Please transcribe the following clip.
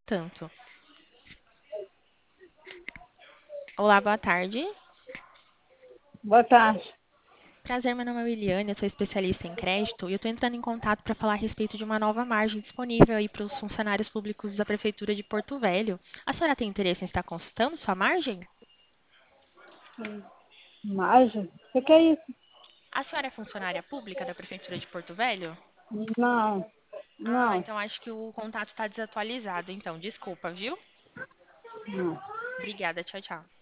tanto. Olá, boa tarde. Boa tarde. Prazer, meu nome é Williane, eu sou especialista em crédito e eu estou entrando em contato para falar a respeito de uma nova margem disponível aí para os funcionários públicos da Prefeitura de Porto Velho. A senhora tem interesse em estar consultando sua margem? Imagem? O que é isso? A senhora é funcionária pública da Prefeitura de Porto Velho? Não, Ah, não, então acho que o contato está desatualizado, então desculpa, viu? não. Obrigada, tchau, tchau.